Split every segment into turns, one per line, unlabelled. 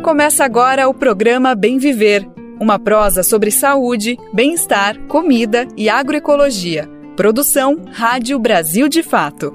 Começa agora o programa Bem Viver, uma prosa sobre saúde, bem-estar, comida e agroecologia. Produção Rádio Brasil de Fato.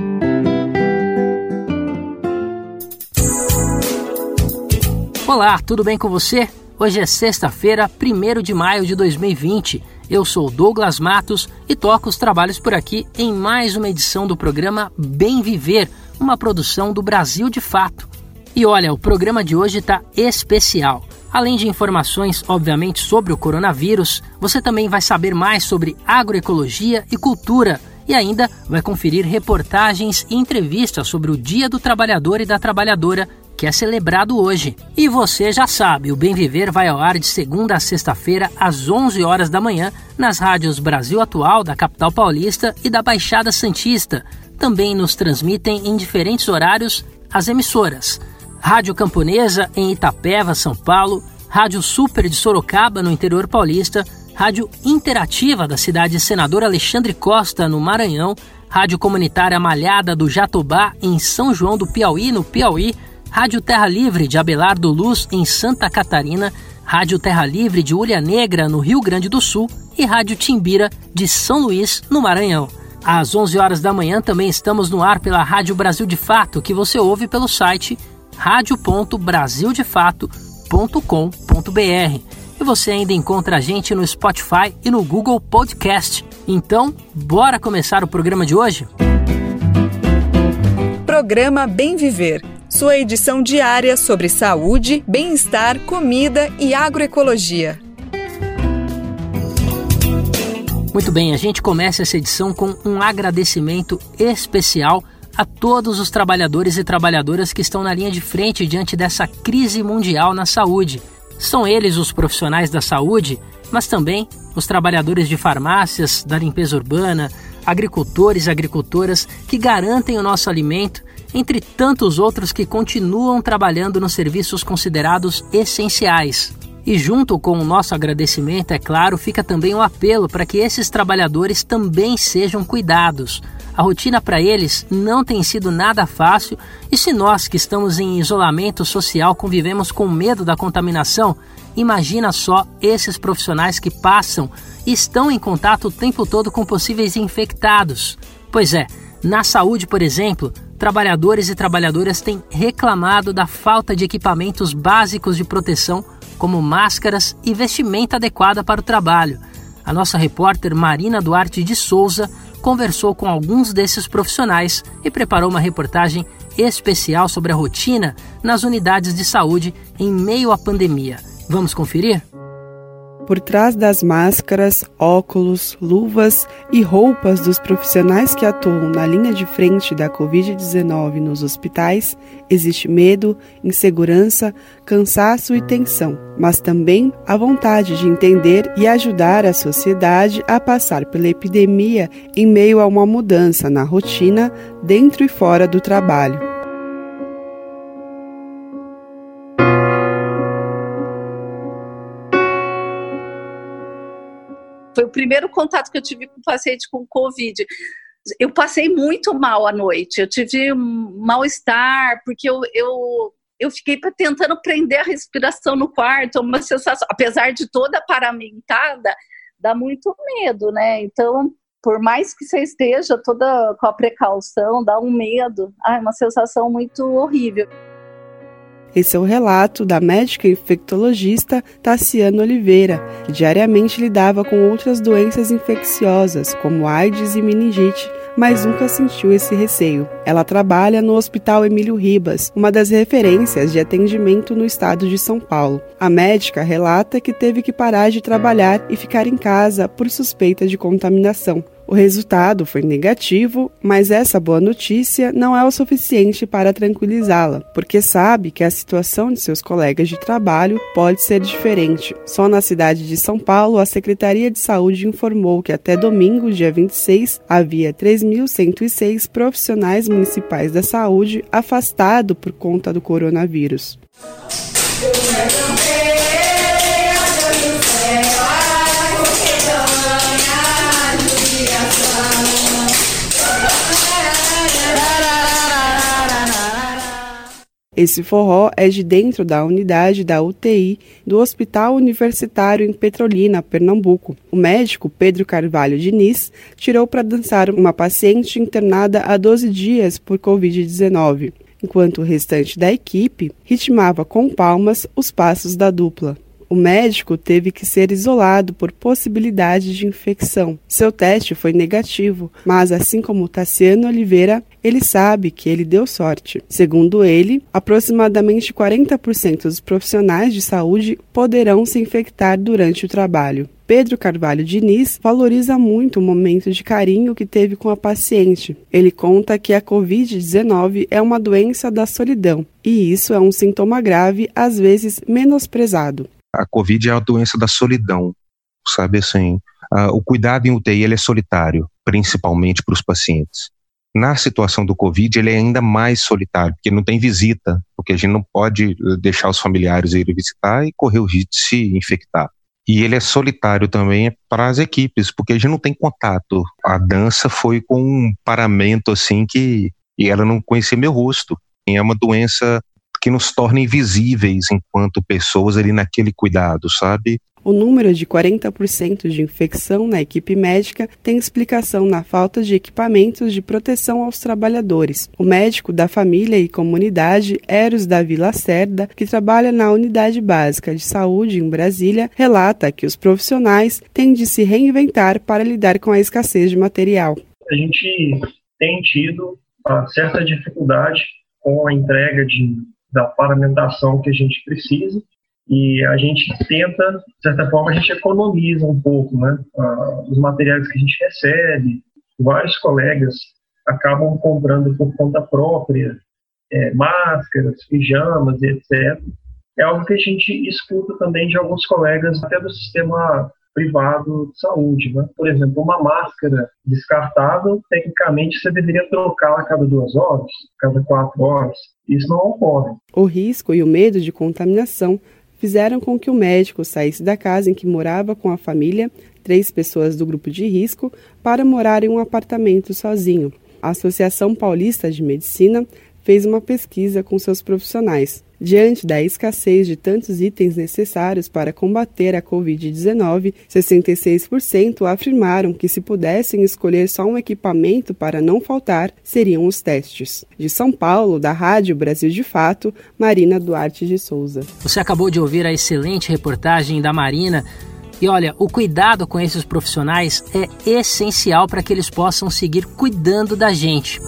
Olá, tudo bem com você? Hoje é sexta-feira, 1º de maio de 2020. Eu sou Douglas Matos e toco os trabalhos por aqui em mais uma edição do programa Bem Viver, uma produção do Brasil de Fato. E olha, o programa de hoje está especial. Além de informações, obviamente, sobre o coronavírus, você também vai saber mais sobre agroecologia e cultura e ainda vai conferir reportagens e entrevistas sobre o Dia do Trabalhador e da Trabalhadora, que é celebrado hoje. E você já sabe, o Bem Viver vai ao ar de segunda a sexta-feira às 11 horas da manhã nas rádios Brasil Atual, da capital paulista e da Baixada Santista. Também nos transmitem em diferentes horários as emissoras Rádio Camponesa em Itapeva, São Paulo, Rádio Super de Sorocaba, no interior paulista, Rádio Interativa da cidade Senador Alexandre Costa, no Maranhão, Rádio Comunitária Malhada do Jatobá, em São João do Piauí, no Piauí, Rádio Terra Livre de Abelardo Luz, em Santa Catarina, Rádio Terra Livre de Ulha Negra, no Rio Grande do Sul e Rádio Timbira de São Luís, no Maranhão. Às 11 horas da manhã também estamos no ar pela Rádio Brasil de Fato, que você ouve pelo site radio.brasildefato.com.br. E você ainda encontra a gente no Spotify e no Google Podcast. Então, bora começar o programa de hoje?
Programa Bem Viver, sua edição diária sobre saúde, bem-estar, comida e agroecologia.
Muito bem, a gente começa essa edição com um agradecimento especial a todos os trabalhadores e trabalhadoras que estão na linha de frente diante dessa crise mundial na saúde. São eles os profissionais da saúde, mas também os trabalhadores de farmácias, da limpeza urbana, agricultores e agricultoras que garantem o nosso alimento, entre tantos outros que continuam trabalhando nos serviços considerados essenciais. E junto com o nosso agradecimento, é claro, fica também um apelo para que esses trabalhadores também sejam cuidados. A rotina para eles não tem sido nada fácil e se nós que estamos em isolamento social convivemos com medo da contaminação, imagina só esses profissionais que passam e estão em contato o tempo todo com possíveis infectados. Pois é, na saúde, por exemplo, trabalhadores e trabalhadoras têm reclamado da falta de equipamentos básicos de proteção, como máscaras e vestimenta adequada para o trabalho. A nossa repórter Marina Duarte de Souza conversou com alguns desses profissionais e preparou uma reportagem especial sobre a rotina nas unidades de saúde em meio à pandemia. Vamos conferir?
Por trás das máscaras, óculos, luvas e roupas dos profissionais que atuam na linha de frente da Covid-19 nos hospitais, existe medo, insegurança, cansaço e tensão, mas também a vontade de entender e ajudar a sociedade a passar pela epidemia em meio a uma mudança na rotina dentro e fora do trabalho.
Foi o primeiro contato que eu tive com o paciente com Covid. Eu passei muito mal à noite, eu tive um mal-estar, porque eu fiquei tentando prender a respiração no quarto, uma sensação, apesar de toda paramentada, dá muito medo, né? Então, por mais que você esteja toda com a precaução, dá um medo, uma sensação muito horrível.
Esse é o relato da médica infectologista Tassiana Oliveira, que diariamente lidava com outras doenças infecciosas, como AIDS e meningite, mas nunca sentiu esse receio. Ela trabalha no Hospital Emílio Ribas, uma das referências de atendimento no estado de São Paulo. A médica relata que teve que parar de trabalhar e ficar em casa por suspeita de contaminação. O resultado foi negativo, mas essa boa notícia não é o suficiente para tranquilizá-la, porque sabe que a situação de seus colegas de trabalho pode ser diferente. Só na cidade de São Paulo, a Secretaria de Saúde informou que até domingo, dia 26, havia 3.106 profissionais municipais da saúde afastados por conta do coronavírus. Esse forró é de dentro da unidade da UTI do Hospital Universitário em Petrolina, Pernambuco. O médico Pedro Carvalho Diniz tirou para dançar uma paciente internada há 12 dias por Covid-19, enquanto o restante da equipe ritmava com palmas os passos da dupla. O médico teve que ser isolado por possibilidade de infecção. Seu teste foi negativo, mas assim como Tassiano Oliveira, ele sabe que ele deu sorte. Segundo ele, aproximadamente 40% dos profissionais de saúde poderão se infectar durante o trabalho. Pedro Carvalho Diniz valoriza muito o momento de carinho que teve com a paciente. Ele conta que a Covid-19 é uma doença da solidão, e isso é um sintoma grave, às vezes menosprezado.
A Covid é a doença da solidão, sabe assim, o cuidado em UTI ele é solitário, principalmente para os pacientes. Na situação do Covid ele é ainda mais solitário, porque não tem visita, porque a gente não pode deixar os familiares irem visitar e correr o risco de se infectar. E ele é solitário também para as equipes, porque a gente não tem contato. A dança foi com um paramento assim e ela não conhecia meu rosto. É uma doença que nos torna invisíveis enquanto pessoas ali naquele cuidado, sabe?
O número de 40% de infecção na equipe médica tem explicação na falta de equipamentos de proteção aos trabalhadores. O médico da família e comunidade, Eros Davi Lacerda, que trabalha na Unidade Básica de Saúde em Brasília, relata que os profissionais têm de se reinventar para lidar com a escassez de material.
A gente tem tido uma certa dificuldade com a entrega da paramentação que a gente precisa, e a gente tenta, de certa forma, a gente economiza um pouco, né? Os materiais que a gente recebe. Vários colegas acabam comprando por conta própria, máscaras, pijamas, etc. É algo que a gente escuta também de alguns colegas, até do sistema privado de saúde, né? Por exemplo, uma máscara descartável, tecnicamente você deveria trocá-la a cada 2 horas, a cada 4 horas. Isso não ocorre.
O risco e o medo de contaminação fizeram com que o médico saísse da casa em que morava com a família, 3 pessoas do grupo de risco, para morar em um apartamento sozinho. A Associação Paulista de Medicina fez uma pesquisa com seus profissionais. Diante da escassez de tantos itens necessários para combater a Covid-19, 66% afirmaram que se pudessem escolher só um equipamento para não faltar, seriam os testes. De São Paulo, da Rádio Brasil de Fato, Marina Duarte de Souza.
Você acabou de ouvir a excelente reportagem da Marina. E olha, o cuidado com esses profissionais é essencial para que eles possam seguir cuidando da gente.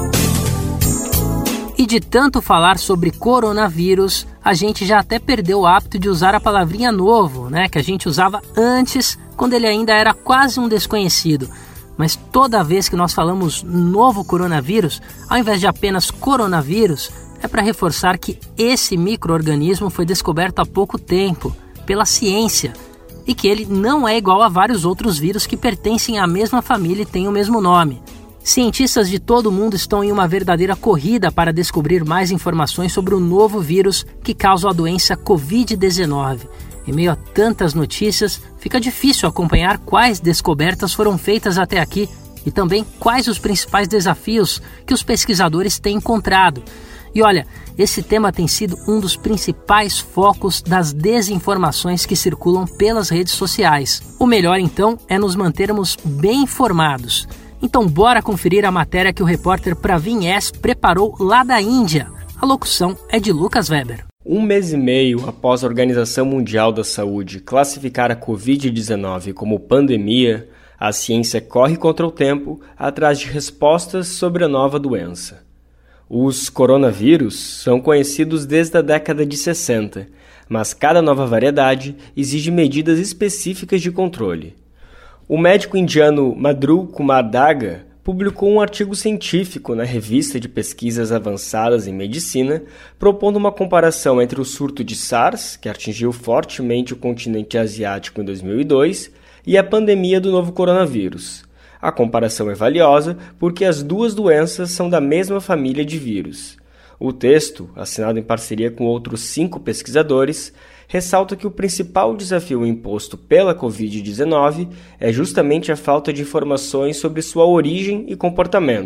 E de tanto falar sobre coronavírus, a gente já até perdeu o hábito de usar a palavrinha novo, né? Que a gente usava antes, quando ele ainda era quase um desconhecido. Mas toda vez que nós falamos novo coronavírus, ao invés de apenas coronavírus, é para reforçar que esse micro-organismo foi descoberto há pouco tempo, pela ciência, e que ele não é igual a vários outros vírus que pertencem à mesma família e têm o mesmo nome. Cientistas de todo o mundo estão em uma verdadeira corrida para descobrir mais informações sobre o novo vírus que causa a doença Covid-19. Em meio a tantas notícias, fica difícil acompanhar quais descobertas foram feitas até aqui e também quais os principais desafios que os pesquisadores têm encontrado. E olha, esse tema tem sido um dos principais focos das desinformações que circulam pelas redes sociais. O melhor, então, é nos mantermos bem informados. Então bora conferir a matéria que o repórter Pravin S. preparou lá da Índia. A locução é de Lucas Weber.
1 mês e meio após a Organização Mundial da Saúde classificar a Covid-19 como pandemia, a ciência corre contra o tempo atrás de respostas sobre a nova doença. Os coronavírus são conhecidos desde a década de 60, mas cada nova variedade exige medidas específicas de controle. O médico indiano Madhur Kumar Daga publicou um artigo científico na Revista de Pesquisas Avançadas em Medicina, propondo uma comparação entre o surto de SARS, que atingiu fortemente o continente asiático em 2002, e a pandemia do novo coronavírus. A comparação é valiosa porque as duas doenças são da mesma família de vírus. O texto, assinado em parceria com outros 5 pesquisadores, ressalta que o principal desafio imposto pela Covid-19 é justamente a falta de informações sobre sua origem e comportamento.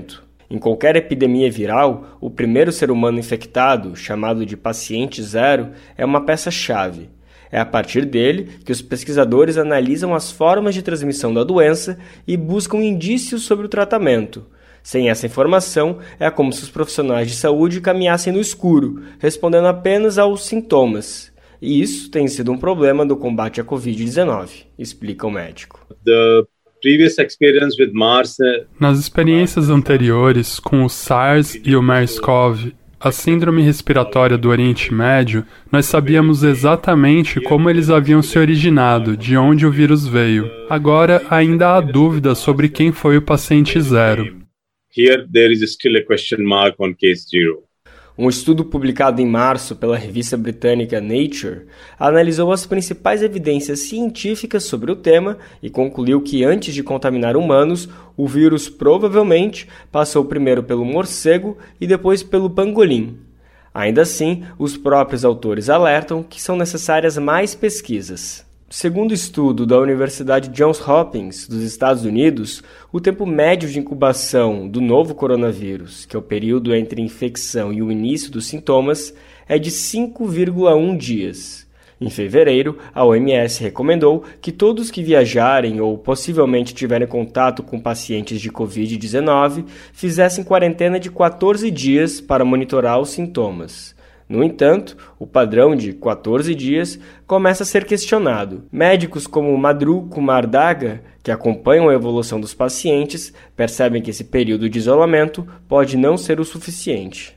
Em qualquer epidemia viral, o primeiro ser humano infectado, chamado de paciente zero, é uma peça-chave. É a partir dele que os pesquisadores analisam as formas de transmissão da doença e buscam indícios sobre o tratamento. Sem essa informação, é como se os profissionais de saúde caminhassem no escuro, respondendo apenas aos sintomas. E isso tem sido um problema do combate à Covid-19, explica o médico.
Nas experiências anteriores com o SARS e o MERS-CoV, a síndrome respiratória do Oriente Médio, nós sabíamos exatamente como eles haviam se originado, de onde o vírus veio. Agora, ainda há dúvidas sobre quem foi o paciente zero.
Here there is still a question mark on case 0.
Um estudo publicado em março pela revista britânica Nature analisou as principais evidências científicas sobre o tema e concluiu que antes de contaminar humanos, o vírus provavelmente passou primeiro pelo morcego e depois pelo pangolim. Ainda assim, os próprios autores alertam que são necessárias mais pesquisas. Segundo estudo da Universidade Johns Hopkins, dos Estados Unidos, o tempo médio de incubação do novo coronavírus, que é o período entre a infecção e o início dos sintomas, é de 5,1 dias. Em fevereiro, a OMS recomendou que todos que viajarem ou possivelmente tiverem contato com pacientes de Covid-19 fizessem quarentena de 14 dias para monitorar os sintomas. No entanto, o padrão de 14 dias começa a ser questionado. Médicos como Madhru Kumar Daga, que acompanham a evolução dos pacientes, percebem que esse período de isolamento pode não ser o suficiente.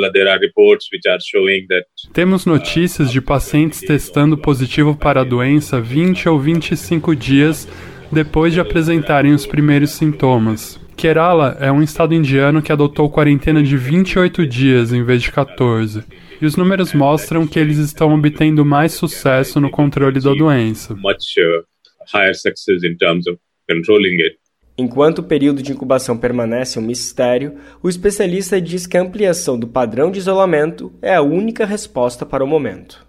Temos notícias de pacientes testando positivo para a doença 20 ou 25 dias depois de apresentarem os primeiros sintomas. Kerala é um estado indiano que adotou quarentena de 28 dias em vez de 14. E os números mostram que eles estão obtendo mais sucesso no controle da doença.
Enquanto o período de incubação permanece um mistério, o especialista diz que a ampliação do padrão de isolamento é a única resposta para o momento.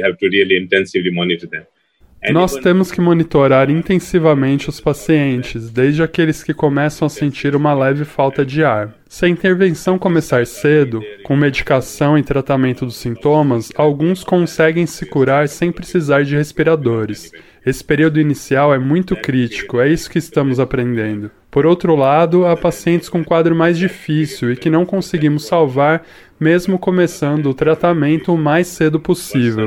Nós temos que monitorar intensivamente os pacientes, desde aqueles que começam a sentir uma leve falta de ar. Se a intervenção começar cedo, com medicação e tratamento dos sintomas, alguns conseguem se curar sem precisar de respiradores. Esse período inicial é muito crítico, é isso que estamos aprendendo. Por outro lado, há pacientes com quadro mais difícil e que não conseguimos salvar, mesmo começando o tratamento o mais cedo possível.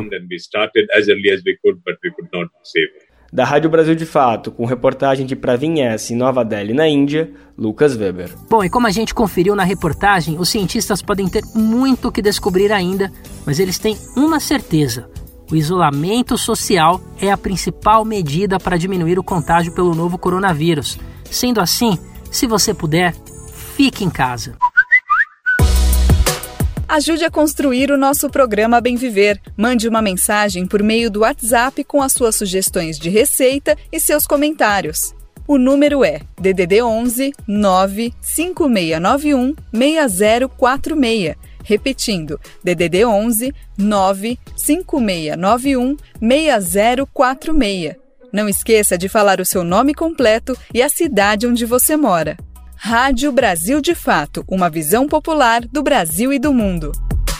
Da Rádio Brasil de Fato, com reportagem de Pravin S. em Nova Delhi, na Índia, Lucas Weber.
Bom, e como a gente conferiu na reportagem, os cientistas podem ter muito o que descobrir ainda, mas eles têm uma certeza: o isolamento social é a principal medida para diminuir o contágio pelo novo coronavírus. Sendo assim, se você puder, fique em casa.
Ajude a construir o nosso programa Bem Viver. Mande uma mensagem por meio do WhatsApp com as suas sugestões de receita e seus comentários. O número é DDD 11 95691 6046. Repetindo, DDD 11 95691 6046. Não esqueça de falar o seu nome completo e a cidade onde você mora. Rádio Brasil de Fato, uma visão popular do Brasil e do mundo.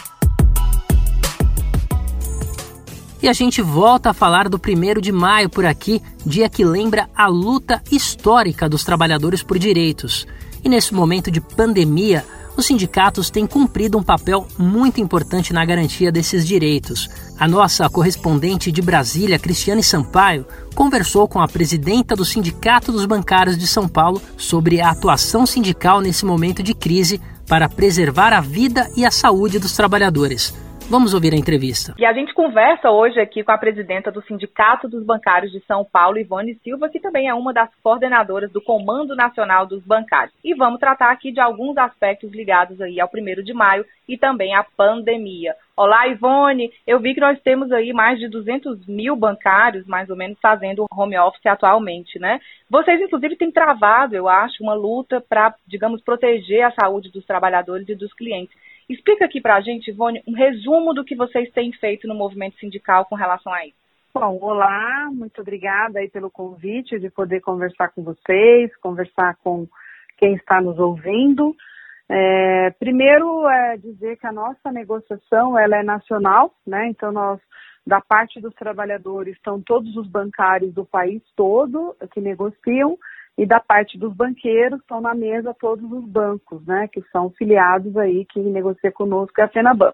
E a gente volta a falar do 1º de maio por aqui, dia que lembra a luta histórica dos trabalhadores por direitos. E nesse momento de pandemia, os sindicatos têm cumprido um papel muito importante na garantia desses direitos. A nossa correspondente de Brasília, Cristiane Sampaio, conversou com a presidenta do Sindicato dos Bancários de São Paulo sobre a atuação sindical nesse momento de crise para preservar a vida e a saúde dos trabalhadores. Vamos ouvir a entrevista.
E a gente conversa hoje aqui com a presidenta do Sindicato dos Bancários de São Paulo, Ivone Silva, que também é uma das coordenadoras do Comando Nacional dos Bancários. E vamos tratar aqui de alguns aspectos ligados aí ao 1º de maio e também à pandemia. Olá, Ivone. Eu vi que nós temos aí mais de 200 mil bancários, mais ou menos, fazendo home office atualmente, né? Vocês, inclusive, têm travado, eu acho, uma luta para, digamos, proteger a saúde dos trabalhadores e dos clientes. Explica aqui para a gente, Ivone, um resumo do que vocês têm feito no movimento sindical com relação a isso.
Bom, olá, muito obrigada aí pelo convite de poder conversar com vocês, conversar com quem está nos ouvindo. Primeiro, dizer que a nossa negociação ela é nacional, né? Então, da parte dos trabalhadores, estão todos os bancários do país todo que negociam, e da parte dos banqueiros estão na mesa todos os bancos, né? Que são filiados aí, que negociam conosco, é a FENABAN.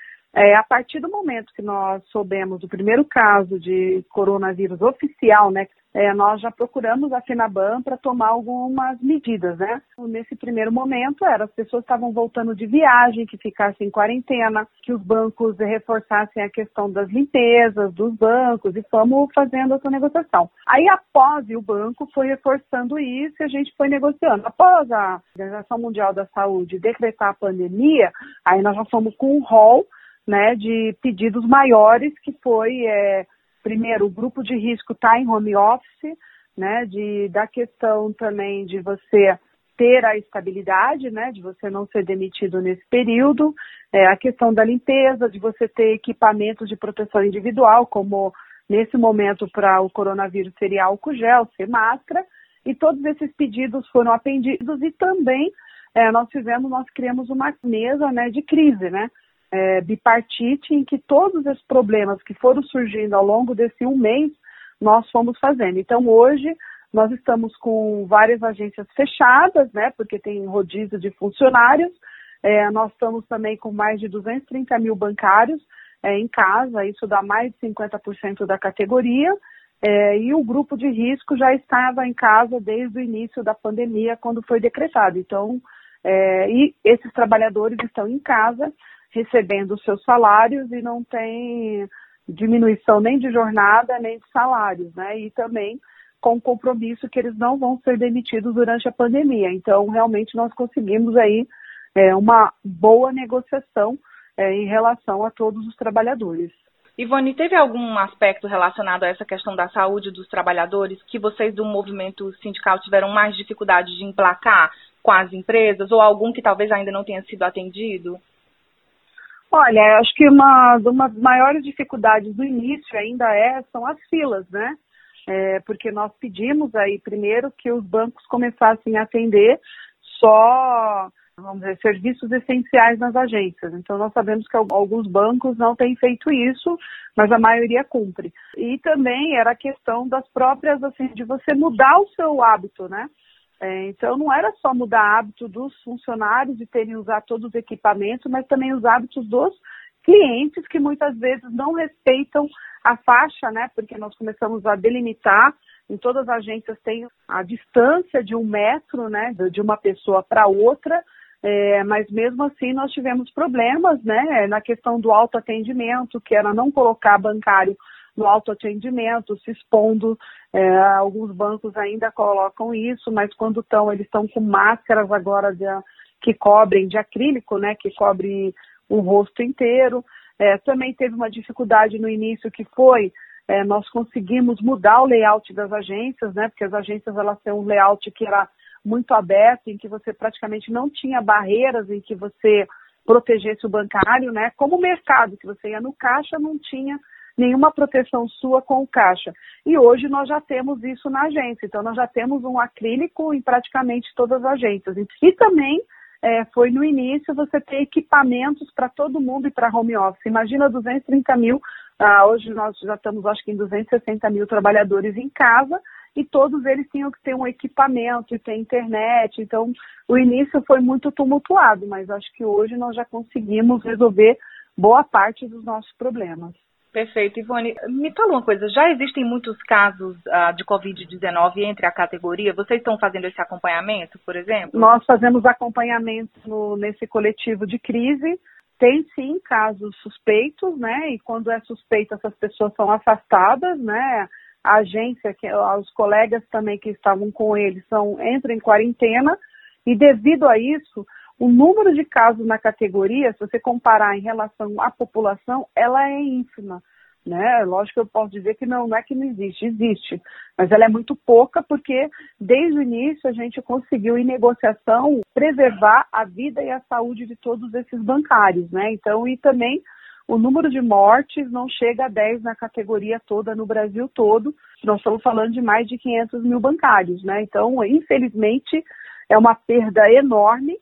A partir do momento que nós soubemos do primeiro caso de coronavírus oficial, né, nós já procuramos a FENABAN para tomar algumas medidas, né? Nesse primeiro momento, as pessoas estavam voltando de viagem, que ficassem em quarentena, que os bancos reforçassem a questão das limpezas dos bancos, e fomos fazendo essa negociação. Aí, após o banco foi reforçando isso, e a gente foi negociando. Após a Organização Mundial da Saúde decretar a pandemia, aí nós já fomos com um rol, né, de pedidos maiores, que foi, primeiro, o grupo de risco está em home office, né, da questão também de você ter a estabilidade, né, de você não ser demitido nesse período, a questão da limpeza, de você ter equipamentos de proteção individual, como nesse momento para o coronavírus seria álcool gel, ser máscara, e todos esses pedidos foram atendidos, e também nós criamos uma mesa, né, de crise, né, bipartite, em que todos esses problemas que foram surgindo ao longo desse um mês, nós fomos fazendo. Então, hoje, nós estamos com várias agências fechadas, né, porque tem rodízio de funcionários. Nós estamos também com mais de 230 mil bancários em casa, isso dá mais de 50% da categoria, e o grupo de risco já estava em casa desde o início da pandemia, quando foi decretado. Então, e esses trabalhadores estão em casa, recebendo os seus salários, e não tem diminuição nem de jornada, nem de salários, né? E também com o compromisso que eles não vão ser demitidos durante a pandemia. Então, realmente, nós conseguimos aí uma boa negociação em relação a todos os trabalhadores.
Ivone, teve algum aspecto relacionado a essa questão da saúde dos trabalhadores que vocês do movimento sindical tiveram mais dificuldade de emplacar com as empresas, ou algum que talvez ainda não tenha sido atendido?
Olha, acho que uma das maiores dificuldades do início ainda são as filas, né? Porque nós pedimos aí primeiro que os bancos começassem a atender só, vamos dizer, serviços essenciais nas agências. Então, nós sabemos que alguns bancos não têm feito isso, mas a maioria cumpre. E também era a questão das próprias, assim, de você mudar o seu hábito, né? Então, não era só mudar o hábito dos funcionários de terem usado todos os equipamentos, mas também os hábitos dos clientes, que muitas vezes não respeitam a faixa, né? Porque nós começamos a delimitar, em todas as agências tem a distância de 1 metro, né? De uma pessoa para outra, mas mesmo assim nós tivemos problemas, né? Na questão do autoatendimento, que era não colocar bancário no autoatendimento, se expondo. Alguns bancos ainda colocam isso, mas quando eles estão com máscaras agora que cobrem de acrílico, né, que cobre o rosto inteiro. Também teve uma dificuldade no início, que foi, nós conseguimos mudar o layout das agências, né, porque as agências elas têm um layout que era muito aberto, em que você praticamente não tinha barreiras, em que você protegesse o bancário, né, como o mercado, que você ia no caixa, não tinha nenhuma proteção sua com o caixa. E hoje nós já temos isso na agência, então nós já temos um acrílico em praticamente todas as agências. E também foi no início você ter equipamentos para todo mundo e para home office. Imagina 230 mil, hoje nós já estamos acho que em 260 mil trabalhadores em casa, e todos eles tinham que ter um equipamento e ter internet. Então o início foi muito tumultuado, mas acho que hoje nós já conseguimos resolver boa parte dos nossos problemas.
Perfeito. Ivone, me fala uma coisa, já existem muitos casos de Covid-19 entre a categoria? Vocês estão fazendo esse acompanhamento, por exemplo?
Nós fazemos acompanhamento nesse coletivo de crise. Tem sim casos suspeitos, né? E quando é suspeito, essas pessoas são afastadas, né? A agência, os colegas também que estavam com eles entram em quarentena, e devido a isso, o número de casos na categoria, se você comparar em relação à população, ela é ínfima, né? Lógico que eu posso dizer que não é que não existe, existe, mas ela é muito pouca, porque desde o início a gente conseguiu, em negociação, preservar a vida e a saúde de todos esses bancários, né? Então, e também o número de mortes não chega a 10 na categoria toda, no Brasil todo. Nós estamos falando de mais de 500 mil bancários, né? Então, infelizmente, é uma perda enorme.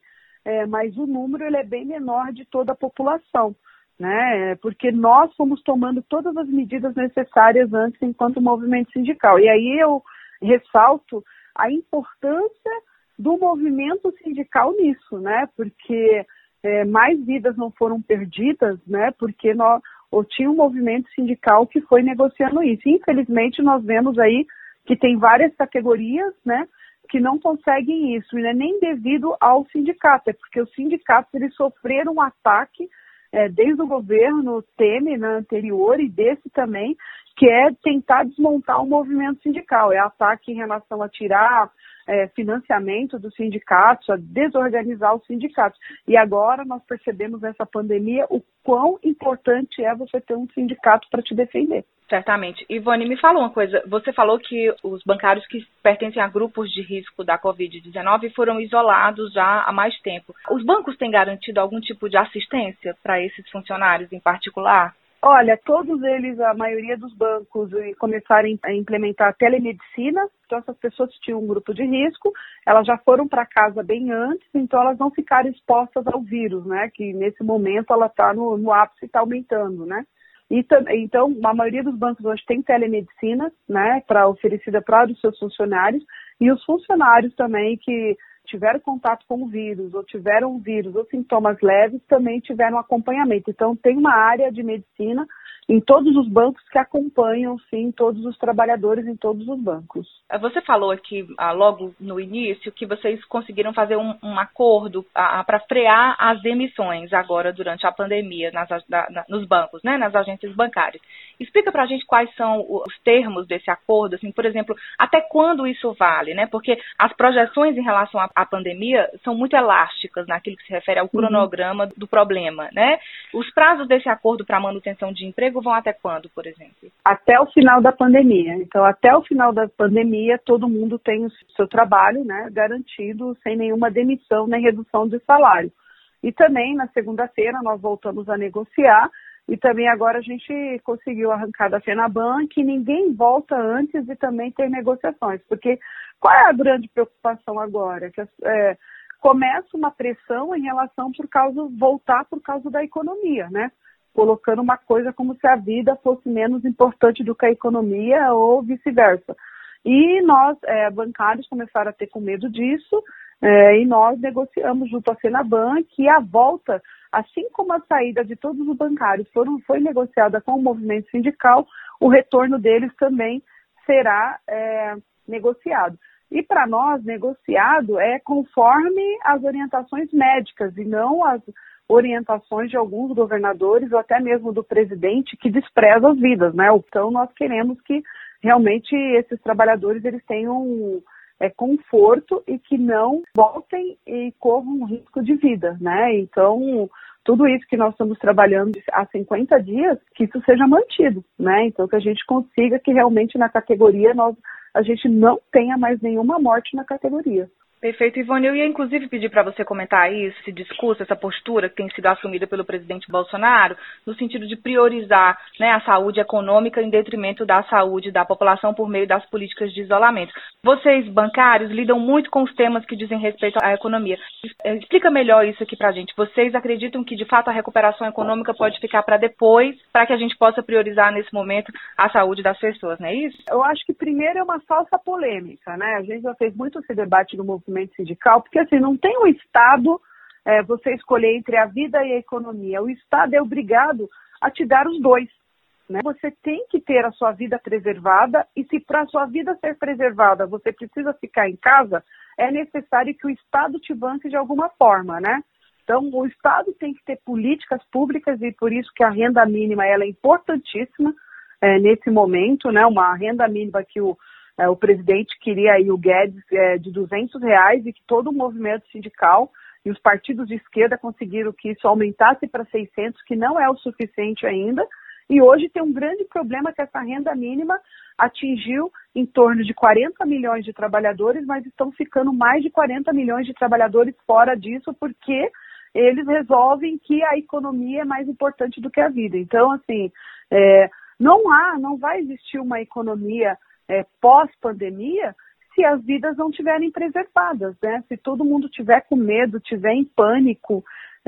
mas o número ele é bem menor de toda a população, né? Porque nós fomos tomando todas as medidas necessárias antes enquanto movimento sindical. E aí eu ressalto a importância do movimento sindical nisso, né? Porque mais vidas não foram perdidas, né? Porque tinha um movimento sindical que foi negociando isso. Infelizmente, nós vemos aí que tem várias categorias, né, que não conseguem isso, e não é nem devido ao sindicato, é porque os sindicatos eles sofreram um ataque desde o governo Temer, né, anterior, e desse também, que é tentar desmontar o movimento sindical, é ataque em relação a tirar financiamento dos sindicatos, a desorganizar os sindicatos. E agora nós percebemos nessa pandemia o quão importante é você ter um sindicato para te defender.
Certamente. Ivone, me fala uma coisa. Você falou que os bancários que pertencem a grupos de risco da Covid-19 foram isolados já há mais tempo. Os bancos têm garantido algum tipo de assistência para esses funcionários em particular?
Olha, todos eles, a maioria dos bancos, começaram a implementar a telemedicina. Então, essas pessoas que tinham um grupo de risco, elas já foram para casa bem antes, então elas não ficaram expostas ao vírus, né? Que nesse momento ela está no ápice e está aumentando, né? Então, a maioria dos bancos hoje tem telemedicina, né, oferecida para os seus funcionários, e os funcionários também que tiveram contato com o vírus, ou tiveram o vírus, ou sintomas leves, também tiveram acompanhamento. Então, tem uma área de medicina em todos os bancos que acompanham, sim, todos os trabalhadores em todos os bancos.
Você falou aqui, logo no início, que vocês conseguiram fazer um acordo para frear as demissões agora durante a pandemia nos bancos, né, nas agências bancárias. Explica para a gente quais são os termos desse acordo, assim, por exemplo, até quando isso vale, né? Porque as projeções em relação à pandemia são muito elásticas naquilo que se refere ao cronograma do problema, né? Os prazos desse acordo para manutenção de emprego vão até quando, por exemplo?
Até o final da pandemia. Então, até o final da pandemia, todo mundo tem o seu trabalho, né, garantido, sem nenhuma demissão nem redução de salário. E também, na segunda-feira, nós voltamos a negociar, e também agora a gente conseguiu arrancar da FENABAN que ninguém volta antes de também ter negociações. Porque qual é a grande preocupação agora? Que começa uma pressão em relação voltar por causa da economia, né? Colocando uma coisa como se a vida fosse menos importante do que a economia ou vice-versa. E nós, bancários, começaram a ter com medo disso, e nós negociamos junto à FENABAN que a volta, assim como a saída de todos os bancários foi negociada com o movimento sindical, o retorno deles também será negociado. E para nós, negociado é conforme as orientações médicas e não as orientações de alguns governadores ou até mesmo do presidente que despreza as vidas, né? Então, nós queremos que realmente esses trabalhadores eles tenham conforto e que não voltem e corram um risco de vida, né? Então, tudo isso que nós estamos trabalhando há 50 dias, que isso seja mantido, né? Então, que a gente consiga que realmente na categoria a gente não tenha mais nenhuma morte na categoria.
Perfeito, Ivone. Eu ia, inclusive, pedir para você comentar isso, esse discurso, essa postura que tem sido assumida pelo presidente Bolsonaro, no sentido de priorizar, né, a saúde econômica em detrimento da saúde da população por meio das políticas de isolamento. Vocês, bancários, lidam muito com os temas que dizem respeito à economia. Explica melhor isso aqui para a gente. Vocês acreditam que, de fato, a recuperação econômica pode ficar para depois, para que a gente possa priorizar, nesse momento, a saúde das pessoas, não é isso?
Eu acho que, primeiro, é uma falsa polêmica, né? A gente já fez muito esse debate no movimento sindical, porque assim, não tem um Estado você escolher entre a vida e a economia. O Estado é obrigado a te dar os dois, né? Você tem que ter a sua vida preservada, e se para a sua vida ser preservada você precisa ficar em casa, é necessário que o Estado te banque de alguma forma, né? Então, o Estado tem que ter políticas públicas, e por isso que a renda mínima ela é importantíssima nesse momento, né? Uma renda mínima que o presidente queria aí, o Guedes, de R$200, e que todo o movimento sindical e os partidos de esquerda conseguiram que isso aumentasse para 600, que não é o suficiente ainda. E hoje tem um grande problema que essa renda mínima atingiu em torno de 40 milhões de trabalhadores, mas estão ficando mais de 40 milhões de trabalhadores fora disso, porque eles resolvem que a economia é mais importante do que a vida. Então, assim, não vai existir uma economia pós-pandemia se as vidas não estiverem preservadas, né? Se todo mundo tiver com medo, tiver em pânico,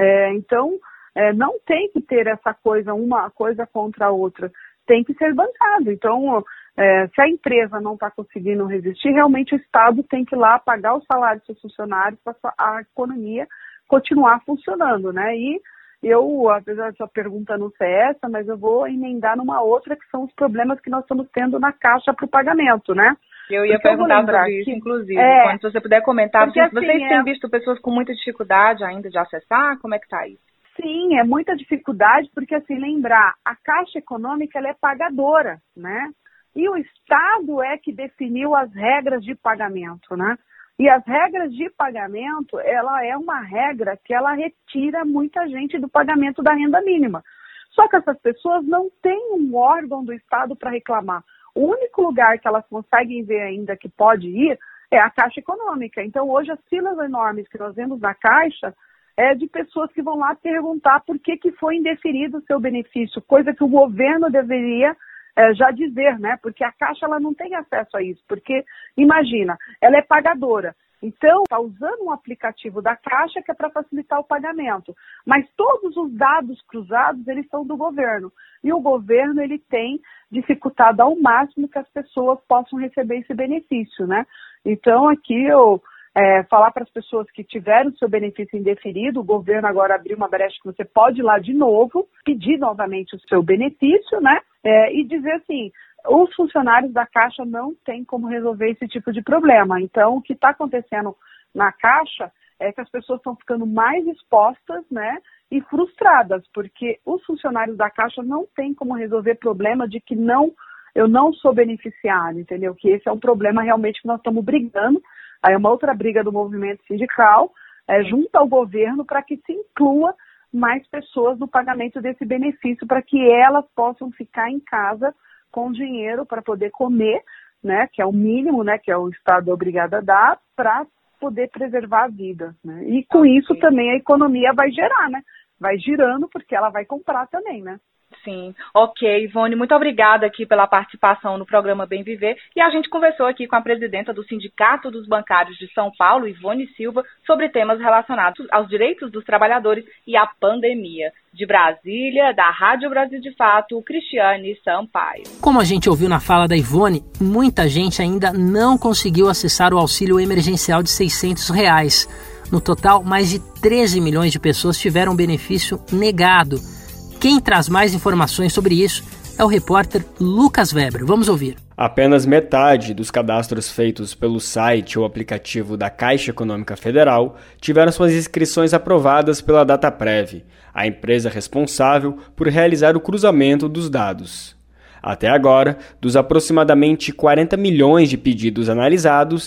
então não tem que ter essa coisa, uma coisa contra a outra, tem que ser bancado. Então, se a empresa não está conseguindo resistir, realmente o Estado tem que ir lá pagar o salário dos seus funcionários para a economia continuar funcionando, né? E eu, apesar dessa pergunta não ser essa, mas eu vou emendar numa outra, que são os problemas que nós estamos tendo na Caixa para o pagamento, né?
Eu ia perguntar sobre isso, inclusive. Quando você puder comentar, porque vocês têm visto pessoas com muita dificuldade ainda de acessar? Como é que está isso?
Sim, é muita dificuldade, porque, assim, lembrar, a Caixa Econômica, ela é pagadora, né? E o Estado é que definiu as regras de pagamento, né? E as regras de pagamento, ela é uma regra que ela retira muita gente do pagamento da renda mínima. Só que essas pessoas não têm um órgão do Estado para reclamar. O único lugar que elas conseguem ver ainda que pode ir é a Caixa Econômica. Então, hoje, as filas enormes que nós vemos na Caixa é de pessoas que vão lá perguntar por que foi indeferido o seu benefício, coisa que o governo deveria já dizer, né? Porque a Caixa ela não tem acesso a isso, porque, imagina, ela é pagadora. Então, está usando um aplicativo da Caixa que é para facilitar o pagamento. Mas todos os dados cruzados, eles são do governo. E o governo, ele tem dificultado ao máximo que as pessoas possam receber esse benefício, né? Então, aqui eu falar para as pessoas que tiveram o seu benefício indeferido, o governo agora abriu uma brecha que você pode ir lá de novo, pedir novamente o seu benefício, né? E dizer assim, os funcionários da Caixa não têm como resolver esse tipo de problema. Então, o que está acontecendo na Caixa é que as pessoas estão ficando mais expostas, né? E frustradas, porque os funcionários da Caixa não têm como resolver problema de que eu não sou beneficiário, entendeu? Que esse é um problema realmente que nós estamos brigando. Aí é uma outra briga do movimento sindical, junto ao governo, para que se inclua mais pessoas no pagamento desse benefício, para que elas possam ficar em casa com dinheiro para poder comer, né, que é o mínimo, né, que é o Estado obrigado a dar, para poder preservar a vida, né? E com isso também a economia vai gerar, né? Vai girando porque ela vai comprar também, né?
Sim, ok, Ivone, muito obrigada aqui pela participação no programa Bem Viver, e a gente conversou aqui com a presidenta do Sindicato dos Bancários de São Paulo, Ivone Silva, sobre temas relacionados aos direitos dos trabalhadores e à pandemia. De Brasília, da Rádio Brasil de Fato, Cristiane Sampaio.
Como a gente ouviu na fala da Ivone, muita gente ainda não conseguiu acessar o auxílio emergencial de R$600. No total, mais de 13 milhões de pessoas tiveram o benefício negado. Quem traz mais informações sobre isso é o repórter Lucas Weber. Vamos ouvir.
Apenas metade dos cadastros feitos pelo site ou aplicativo da Caixa Econômica Federal tiveram suas inscrições aprovadas pela Dataprev, a empresa responsável por realizar o cruzamento dos dados. Até agora, dos aproximadamente 40 milhões de pedidos analisados,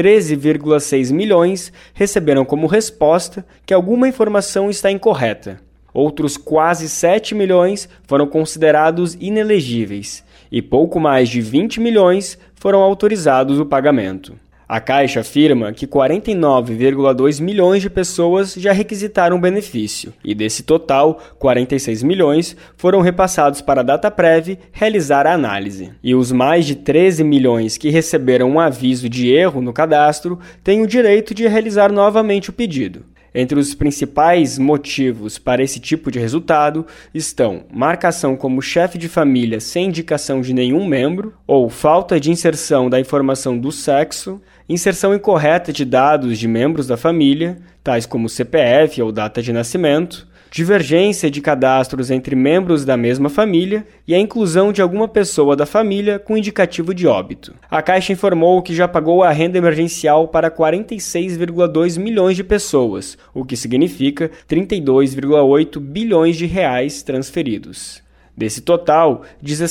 13,6 milhões receberam como resposta que alguma informação está incorreta. Outros quase 7 milhões foram considerados inelegíveis e pouco mais de 20 milhões foram autorizados o pagamento. A Caixa afirma que 49,2 milhões de pessoas já requisitaram o benefício e, desse total, 46 milhões foram repassados para a Dataprev realizar a análise. E os mais de 13 milhões que receberam um aviso de erro no cadastro têm o direito de realizar novamente o pedido. Entre os principais motivos para esse tipo de resultado estão marcação como chefe de família sem indicação de nenhum membro, ou falta de inserção da informação do sexo, inserção incorreta de dados de membros da família, tais como CPF ou data de nascimento, divergência de cadastros entre membros da mesma família e a inclusão de alguma pessoa da família com indicativo de óbito. A Caixa informou que já pagou a renda emergencial para 46,2 milhões de pessoas, o que significa 32,8 bilhões de reais transferidos. Desse total,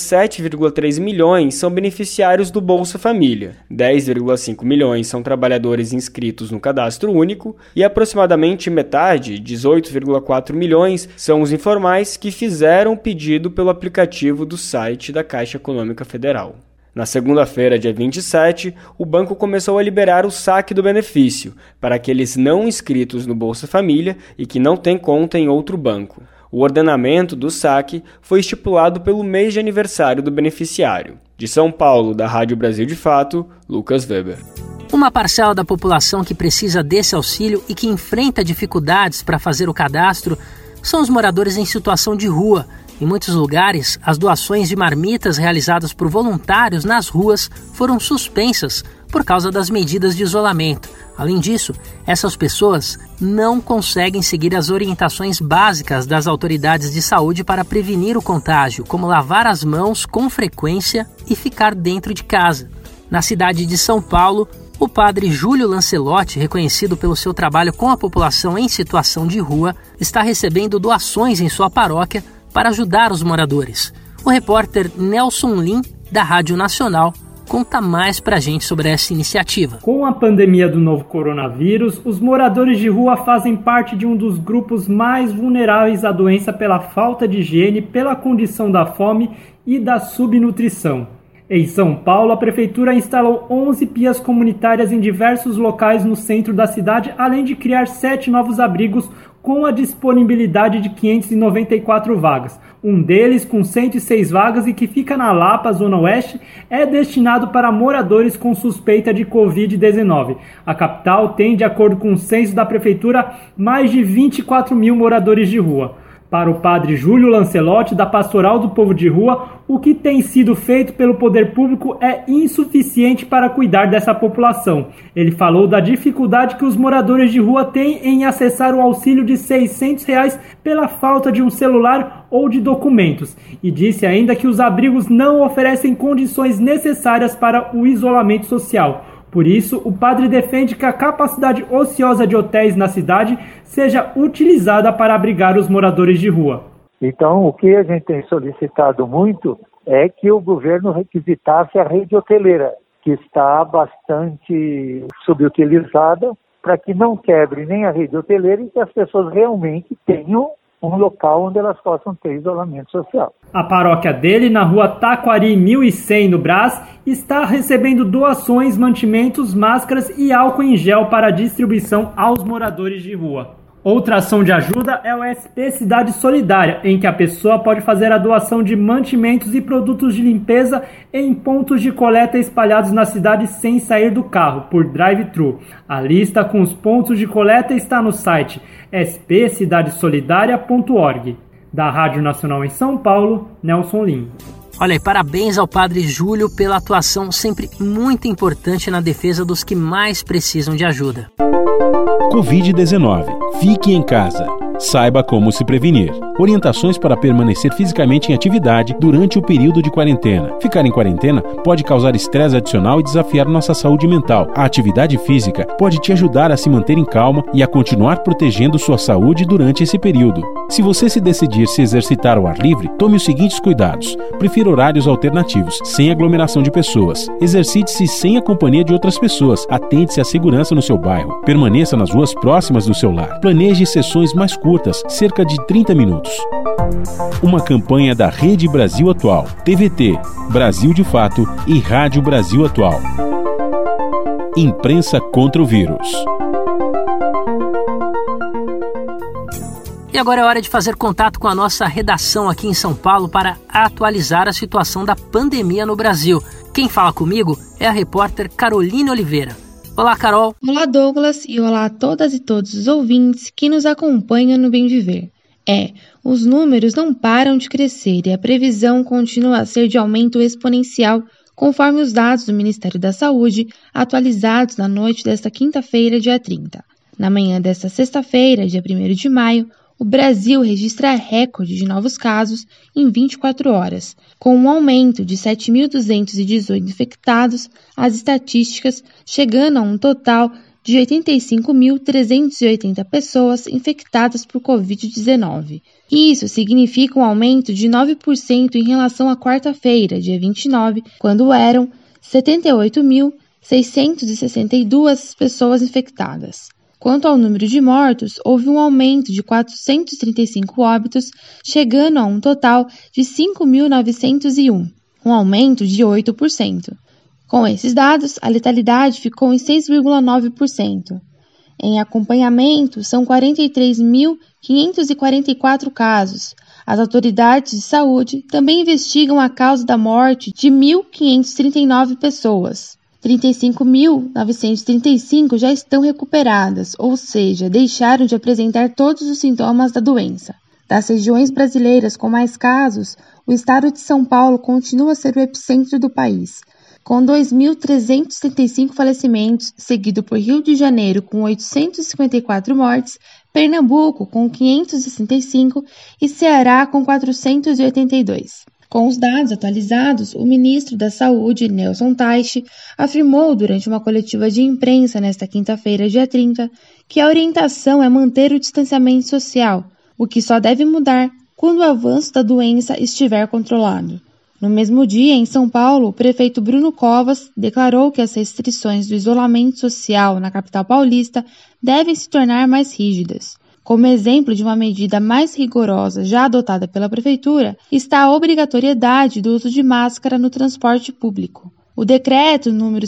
17,3 milhões são beneficiários do Bolsa Família, 10,5 milhões são trabalhadores inscritos no Cadastro Único e aproximadamente metade, 18,4 milhões, são os informais que fizeram o pedido pelo aplicativo do site da Caixa Econômica Federal. Na segunda-feira, dia 27, o banco começou a liberar o saque do benefício para aqueles não inscritos no Bolsa Família e que não têm conta em outro banco. O ordenamento do saque foi estipulado pelo mês de aniversário do beneficiário. De São Paulo, da Rádio Brasil de Fato, Lucas Weber.
Uma parcela da população que precisa desse auxílio e que enfrenta dificuldades para fazer o cadastro são os moradores em situação de rua. Em muitos lugares, as doações de marmitas realizadas por voluntários nas ruas foram suspensas por causa das medidas de isolamento. Além disso, essas pessoas não conseguem seguir as orientações básicas das autoridades de saúde para prevenir o contágio, como lavar as mãos com frequência e ficar dentro de casa. Na cidade de São Paulo, o padre Júlio Lancelotti, reconhecido pelo seu trabalho com a população em situação de rua, está recebendo doações em sua paróquia para ajudar os moradores. O repórter Nelson Lim, da Rádio Nacional, conta mais pra gente sobre essa iniciativa.
Com a pandemia do novo coronavírus, os moradores de rua fazem parte de um dos grupos mais vulneráveis à doença pela falta de higiene, pela condição da fome e da subnutrição. Em São Paulo, a prefeitura instalou 11 pias comunitárias em diversos locais no centro da cidade, além de criar 7 novos abrigos com a disponibilidade de 594 vagas. Um deles, com 106 vagas e que fica na Lapa, Zona Oeste, é destinado para moradores com suspeita de Covid-19. A capital tem, de acordo com o censo da prefeitura, mais de 24 mil moradores de rua. Para o padre Júlio Lancelotti, da Pastoral do Povo de Rua, o que tem sido feito pelo poder público é insuficiente para cuidar dessa população. Ele falou da dificuldade que os moradores de rua têm em acessar o auxílio de R$ 600 pela falta de um celular ou de documentos, e disse ainda que os abrigos não oferecem condições necessárias para o isolamento social. Por isso, o padre defende que a capacidade ociosa de hotéis na cidade seja utilizada para abrigar os moradores de rua.
Então, o que a gente tem solicitado muito é que o governo requisitasse a rede hoteleira, que está bastante subutilizada, para que não quebre nem a rede hoteleira e que as pessoas realmente tenham um local onde elas possam ter isolamento social.
A paróquia dele, na rua Taquari 1100, no Brás, está recebendo doações, mantimentos, máscaras e álcool em gel para distribuição aos moradores de rua. Outra ação de ajuda é o SP Cidade Solidária, em que a pessoa pode fazer a doação de mantimentos e produtos de limpeza em pontos de coleta espalhados na cidade sem sair do carro, por drive-thru. A lista com os pontos de coleta está no site spcidadesolidaria.org. Da Rádio Nacional em São Paulo, Nelson Lim.
Olha aí, parabéns ao padre Júlio pela atuação sempre muito importante na defesa dos que mais precisam de ajuda.
Covid-19. Fique em casa. Saiba como se prevenir. Orientações para permanecer fisicamente em atividade durante o período de quarentena. Ficar em quarentena pode causar estresse adicional e desafiar nossa saúde mental. A atividade física pode te ajudar a se manter em calma e a continuar protegendo sua saúde durante esse período. Se você se decidir se exercitar ao ar livre, tome os seguintes cuidados. Prefira horários alternativos, sem aglomeração de pessoas. Exercite-se sem a companhia de outras pessoas. Atente-se à segurança no seu bairro. Permaneça nas ruas próximas do seu lar. Planeje sessões mais curtas, cerca de 30 minutos. Uma campanha da Rede Brasil Atual, TVT, Brasil de Fato e Rádio Brasil Atual. Imprensa contra o vírus.
E agora é hora de fazer contato com a nossa redação aqui em São Paulo para atualizar a situação da pandemia no Brasil. Quem fala comigo é a repórter Caroline Oliveira. Olá, Carol.
Olá, Douglas, e olá a todas e todos os ouvintes que nos acompanham no Bem Viver. Os números não param de crescer e a previsão continua a ser de aumento exponencial, conforme os dados do Ministério da Saúde, atualizados na noite desta quinta-feira, dia 30. Na manhã desta sexta-feira, dia 1º de maio, o Brasil registra recorde de novos casos em 24 horas. Com um aumento de 7.218 infectados, as estatísticas chegando a um total de 85.380 pessoas infectadas por Covid-19. Isso significa um aumento de 9% em relação à quarta-feira, dia 29, quando eram 78.662 pessoas infectadas. Quanto ao número de mortos, houve um aumento de 435 óbitos, chegando a um total de 5.901, um aumento de 8%. Com esses dados, a letalidade ficou em 6,9%. Em acompanhamento, são 43.544 casos. As autoridades de saúde também investigam a causa da morte de 1.539 pessoas. 35.935 já estão recuperadas, ou seja, deixaram de apresentar todos os sintomas da doença. Das regiões brasileiras com mais casos, o estado de São Paulo continua a ser o epicentro do país, com 2.375 falecimentos, seguido por Rio de Janeiro com 854 mortes, Pernambuco com 565 e Ceará com 482. Com os dados atualizados, o ministro da Saúde, Nelson Teich, afirmou durante uma coletiva de imprensa nesta quinta-feira, dia 30, que a orientação é manter o distanciamento social, o que só deve mudar quando o avanço da doença estiver controlado. No mesmo dia, em São Paulo, o prefeito Bruno Covas declarou que as restrições do isolamento social na capital paulista devem se tornar mais rígidas. Como exemplo de uma medida mais rigorosa já adotada pela Prefeitura, está a obrigatoriedade do uso de máscara no transporte público. O decreto número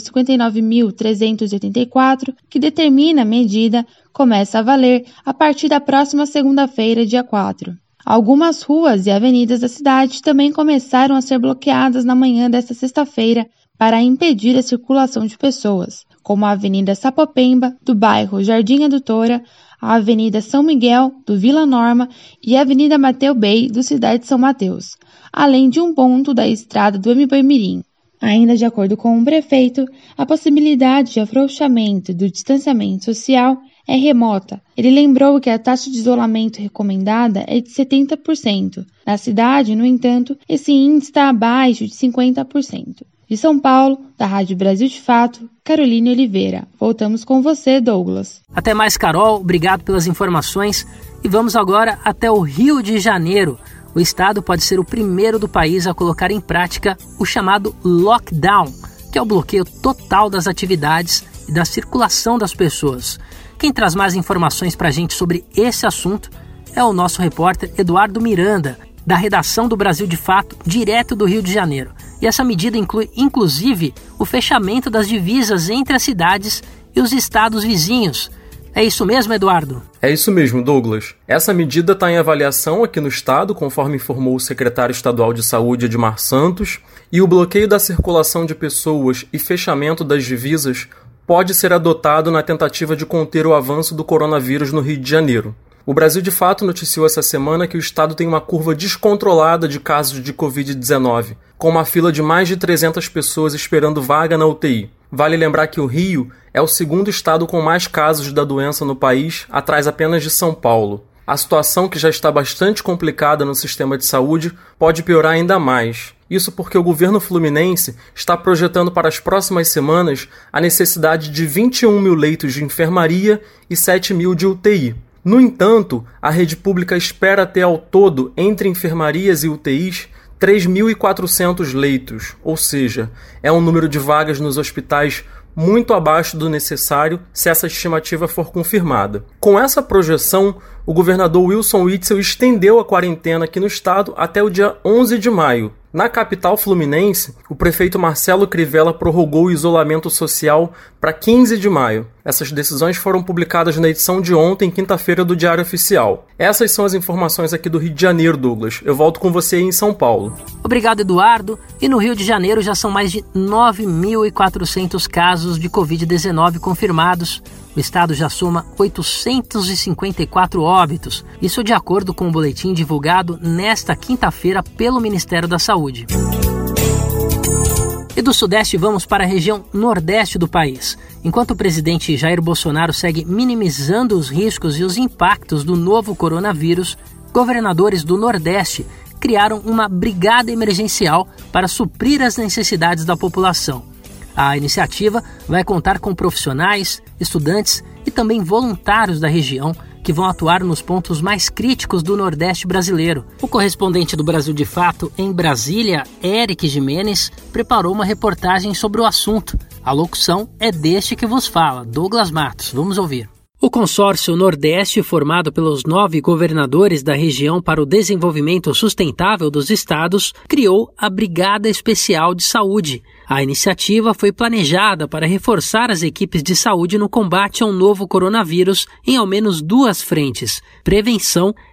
59.384, que determina a medida, começa a valer a partir da próxima segunda-feira, dia 4. Algumas ruas e avenidas da cidade também começaram a ser bloqueadas na manhã desta sexta-feira para impedir a circulação de pessoas, como a Avenida Sapopemba, do bairro Jardim Adutora, a Avenida São Miguel, do Vila Norma, e a Avenida Mateu Bey, do Cidade de São Mateus, além de um ponto da estrada do Mboi-Mirim. Ainda de acordo com o prefeito, a possibilidade de afrouxamento do distanciamento social é remota. Ele lembrou que a taxa de isolamento recomendada é de 70%. Na cidade, no entanto, esse índice está abaixo de 50%. De São Paulo, da Rádio Brasil de Fato, Caroline Oliveira. Voltamos com você, Douglas.
Até mais, Carol. Obrigado pelas informações. E vamos agora até o Rio de Janeiro. O estado pode ser o primeiro do país a colocar em prática o chamado lockdown, que é o bloqueio total das atividades e da circulação das pessoas. Quem traz mais informações para a gente sobre esse assunto é o nosso repórter Eduardo Miranda, da redação do Brasil de Fato, direto do Rio de Janeiro. E essa medida inclui, inclusive, o fechamento das divisas entre as cidades e os estados vizinhos. É isso mesmo, Eduardo?
É isso mesmo, Douglas. Essa medida está em avaliação aqui no estado, conforme informou o secretário estadual de Saúde, Edmar Santos, e o bloqueio da circulação de pessoas e fechamento das divisas pode ser adotado na tentativa de conter o avanço do coronavírus no Rio de Janeiro. O Brasil de Fato noticiou essa semana que o estado tem uma curva descontrolada de casos de Covid-19, com uma fila de mais de 300 pessoas esperando vaga na UTI. Vale lembrar que o Rio é o segundo estado com mais casos da doença no país, atrás apenas de São Paulo. A situação, que já está bastante complicada no sistema de saúde, pode piorar ainda mais. Isso porque o governo fluminense está projetando para as próximas semanas a necessidade de 21 mil leitos de enfermaria e 7 mil de UTI. No entanto, a rede pública espera ter ao todo, entre enfermarias e UTIs, 3.400 leitos, ou seja, é um número de vagas nos hospitais muito abaixo do necessário se essa estimativa for confirmada. Com essa projeção, o governador Wilson Witzel estendeu a quarentena aqui no estado até o dia 11 de maio. Na capital fluminense, o prefeito Marcelo Crivella prorrogou o isolamento social para 15 de maio. Essas decisões foram publicadas na edição de ontem, quinta-feira, do Diário Oficial. Essas são as informações aqui do Rio de Janeiro, Douglas. Eu volto com você aí em São Paulo.
Obrigado, Eduardo. E no Rio de Janeiro já são mais de 9.400 casos de Covid-19 confirmados. O estado já soma 854 óbitos, isso de acordo com o boletim divulgado nesta quinta-feira pelo Ministério da Saúde. E do Sudeste vamos para a região Nordeste do país. Enquanto o presidente Jair Bolsonaro segue minimizando os riscos e os impactos do novo coronavírus, governadores do Nordeste criaram uma brigada emergencial para suprir as necessidades da população. A iniciativa vai contar com profissionais, estudantes e também voluntários da região que vão atuar nos pontos mais críticos do Nordeste brasileiro. O correspondente do Brasil de Fato em Brasília, Eric Jimenez, preparou uma reportagem sobre o assunto. A locução é deste que vos fala, Douglas Matos. Vamos ouvir. O consórcio Nordeste, formado pelos 9 governadores da região para o desenvolvimento sustentável dos estados, criou a Brigada Especial de Saúde. A iniciativa foi planejada para reforçar as equipes de saúde no combate ao novo coronavírus em ao menos 2 frentes: prevenção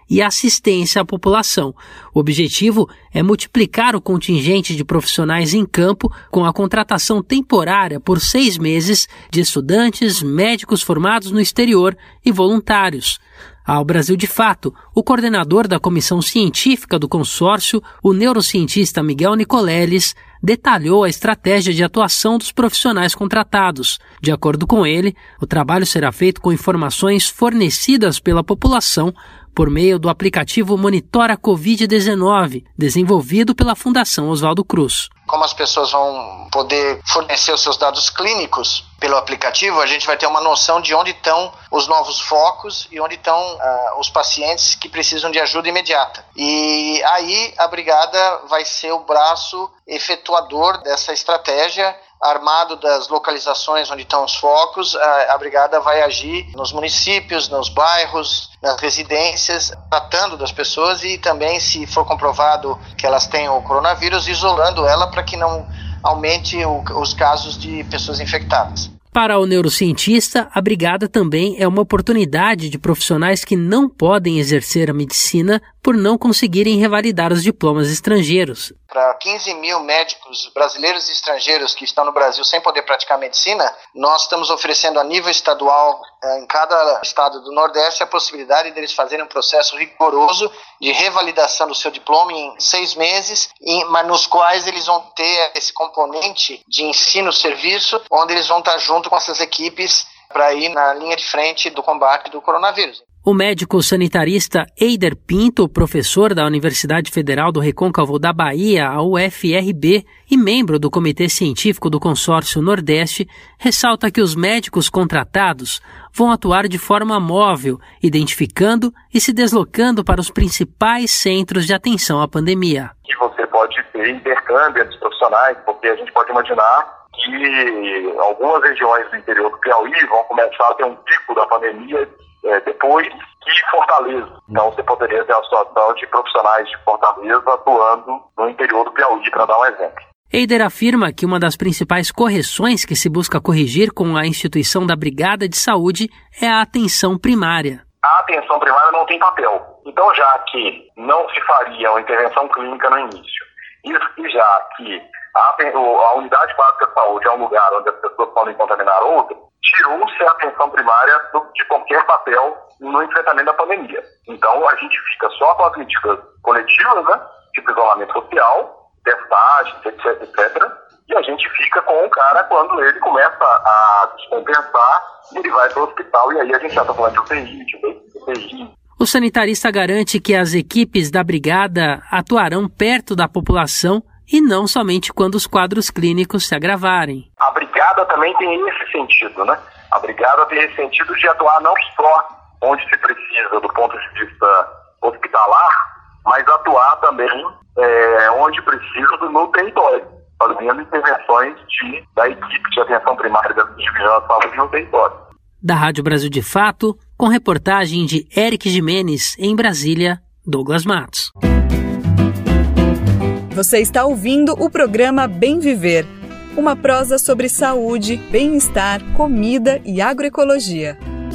e assistência à população. O objetivo é multiplicar o contingente de profissionais em campo com a contratação temporária por 6 meses de estudantes, médicos formados no exterior e voluntários. Ao Brasil de Fato, o coordenador da comissão científica do consórcio, o neurocientista Miguel Nicoleles, detalhou a estratégia de atuação dos profissionais contratados. De acordo com ele, o trabalho será feito com informações fornecidas pela população por meio do aplicativo Monitora Covid-19, desenvolvido pela Fundação Oswaldo Cruz.
Como as pessoas vão poder fornecer os seus dados clínicos pelo aplicativo, a gente vai ter uma noção de onde estão os novos focos e onde estão os pacientes que precisam de ajuda imediata. E aí a brigada vai ser o braço efetuador dessa estratégia. Armado das localizações onde estão os focos, a brigada vai agir nos municípios, nos bairros, nas residências, tratando das pessoas e também, se for comprovado que elas têm o coronavírus, isolando ela para que não aumente os casos de pessoas infectadas.
Para o neurocientista, a brigada também é uma oportunidade de profissionais que não podem exercer a medicina por não conseguirem revalidar os diplomas estrangeiros.
Para 15 mil médicos brasileiros e estrangeiros que estão no Brasil sem poder praticar medicina, nós estamos oferecendo a nível estadual, em cada estado do Nordeste, a possibilidade deles fazerem um processo rigoroso de revalidação do seu diploma em 6 meses, mas nos quais eles vão ter esse componente de ensino-serviço, onde eles vão estar junto com essas equipes para ir na linha de frente do combate do coronavírus.
O médico sanitarista Eider Pinto, professor da Universidade Federal do Recôncavo da Bahia, a UFRB, e membro do Comitê Científico do Consórcio Nordeste, ressalta que os médicos contratados vão atuar de forma móvel, identificando e se deslocando para os principais centros de atenção à pandemia.
Que você pode ter intercâmbio entre os profissionais, porque a gente pode imaginar que algumas regiões do interior do Piauí vão começar a ter um pico da pandemia depois que Fortaleza. Então você poderia ter a situação de profissionais de Fortaleza atuando no interior do Piauí, para dar um exemplo.
Eider afirma que uma das principais correções que se busca corrigir com a instituição da Brigada de Saúde é a atenção primária.
A atenção primária não tem papel. Então, já que não se faria uma intervenção clínica no início, e já que a unidade básica de saúde é um lugar onde as pessoas podem contaminar outras, tirou-se a atenção primária de qualquer papel no enfrentamento da pandemia. Então, a gente fica só com as medidas coletivas, né, tipo isolamento social, testagem, etc. E a gente fica com o cara quando ele começa a descompensar e ele vai para o hospital. E aí a gente já está falando de UTI, de UTI.
O sanitarista garante que as equipes da brigada atuarão perto da população e não somente quando os quadros clínicos se agravarem.
A brigada também tem esse sentido, né? A brigada tem esse sentido de atuar não só onde se precisa do ponto de vista hospitalar, mas atuar também onde precisa no território, fazendo intervenções da equipe de atenção primária da Vigilância Saúde no território.
Da Rádio Brasil de Fato, com reportagem de Eric Jimenez, em Brasília, Douglas Matos.
Você está ouvindo o programa Bem Viver, uma prosa sobre saúde, bem-estar, comida e agroecologia.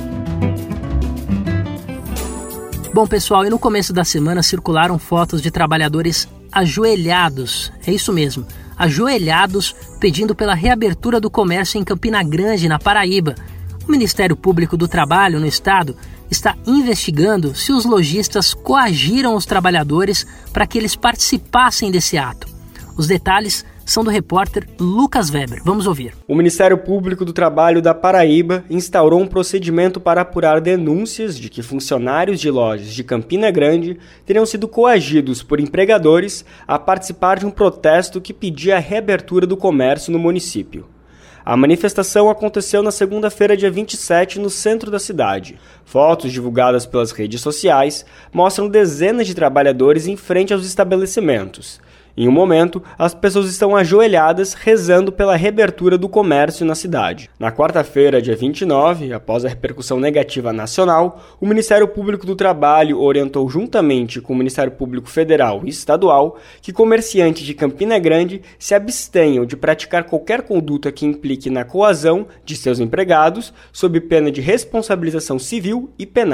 Bom, pessoal, e no começo da semana circularam fotos de trabalhadores ajoelhados, é isso mesmo, ajoelhados pedindo pela reabertura do comércio em Campina Grande, na Paraíba. O Ministério Público do Trabalho no estado está investigando se os lojistas coagiram os trabalhadores para que eles participassem desse ato. Os detalhes são do repórter Lucas Weber. Vamos ouvir.
O Ministério Público do Trabalho da Paraíba instaurou um procedimento para apurar denúncias de que funcionários de lojas de Campina Grande teriam sido coagidos por empregadores a participar de um protesto que pedia a reabertura do comércio no município. A manifestação aconteceu na segunda-feira, dia 27, no centro da cidade. Fotos divulgadas pelas redes sociais mostram dezenas de trabalhadores em frente aos estabelecimentos. Em um momento, as pessoas estão ajoelhadas rezando pela reabertura do comércio na cidade. Na quarta-feira, dia 29, após a repercussão negativa nacional, o Ministério Público do Trabalho orientou juntamente com o Ministério Público Federal e Estadual que comerciantes de Campina Grande se abstenham de praticar qualquer conduta que implique na coação de seus empregados, sob pena de responsabilização civil e penal.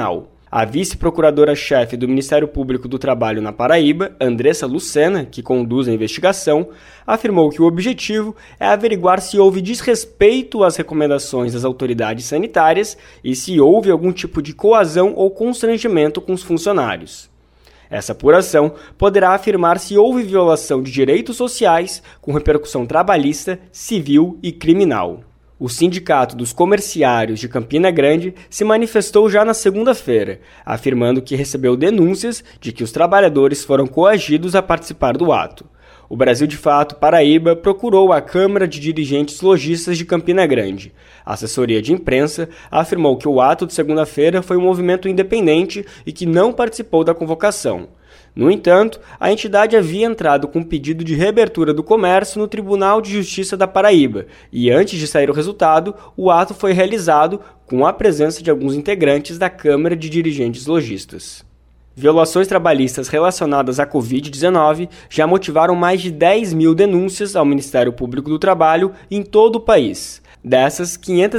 A vice-procuradora-chefe do Ministério Público do Trabalho na Paraíba, Andressa Lucena, que conduz a investigação, afirmou que o objetivo é averiguar se houve desrespeito às recomendações das autoridades sanitárias e se houve algum tipo de coação ou constrangimento com os funcionários. Essa apuração poderá afirmar se houve violação de direitos sociais com repercussão trabalhista, civil e criminal. O Sindicato dos Comerciários de Campina Grande se manifestou já na segunda-feira, afirmando que recebeu denúncias de que os trabalhadores foram coagidos a participar do ato. O Brasil de Fato Paraíba procurou a Câmara de Dirigentes Lojistas de Campina Grande. A assessoria de imprensa afirmou que o ato de segunda-feira foi um movimento independente e que não participou da convocação. No entanto, a entidade havia entrado com um pedido de reabertura do comércio no Tribunal de Justiça da Paraíba e, antes de sair o resultado, o ato foi realizado com a presença de alguns integrantes da Câmara de Dirigentes Lojistas. Violações trabalhistas relacionadas à Covid-19 já motivaram mais de 10 mil denúncias ao Ministério Público do Trabalho em todo o país. Dessas,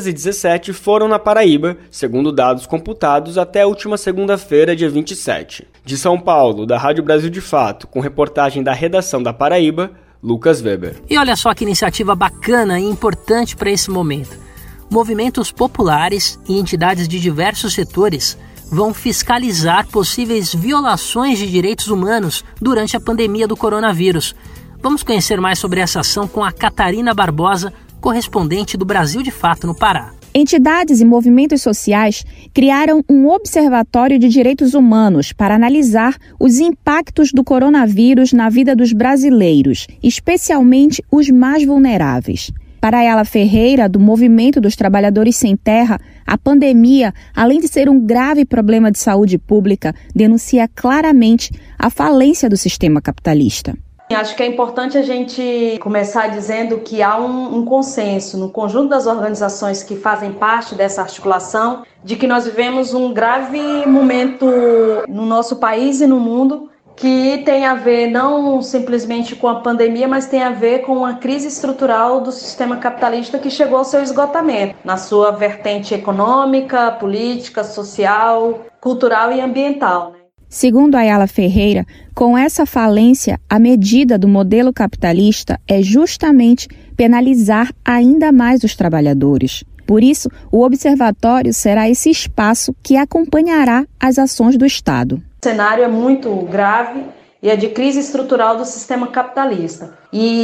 517 foram na Paraíba, segundo dados computados até a última segunda-feira, dia 27. De São Paulo, da Rádio Brasil de Fato, com reportagem da redação da Paraíba, Lucas Weber.
E olha só que iniciativa bacana e importante para esse momento. Movimentos populares e entidades de diversos setores vão fiscalizar possíveis violações de direitos humanos durante a pandemia do coronavírus. Vamos conhecer mais sobre essa ação com a Catarina Barbosa, correspondente do Brasil de Fato no Pará.
Entidades e movimentos sociais criaram um observatório de direitos humanos para analisar os impactos do coronavírus na vida dos brasileiros, especialmente os mais vulneráveis. Para Ayala Ferreira, do Movimento dos Trabalhadores Sem Terra, a pandemia, além de ser um grave problema de saúde pública, denuncia claramente a falência do sistema capitalista.
Acho que é importante a gente começar dizendo que há um consenso no conjunto das organizações que fazem parte dessa articulação de que nós vivemos um grave momento no nosso país e no mundo que tem a ver não simplesmente com a pandemia, mas tem a ver com uma crise estrutural do sistema capitalista que chegou ao seu esgotamento, na sua vertente econômica, política, social, cultural e ambiental.
Segundo Ayala Ferreira, com essa falência, a medida do modelo capitalista é justamente penalizar ainda mais os trabalhadores. Por isso, o observatório será esse espaço que acompanhará as ações do Estado.
O cenário é muito grave e é de crise estrutural do sistema capitalista.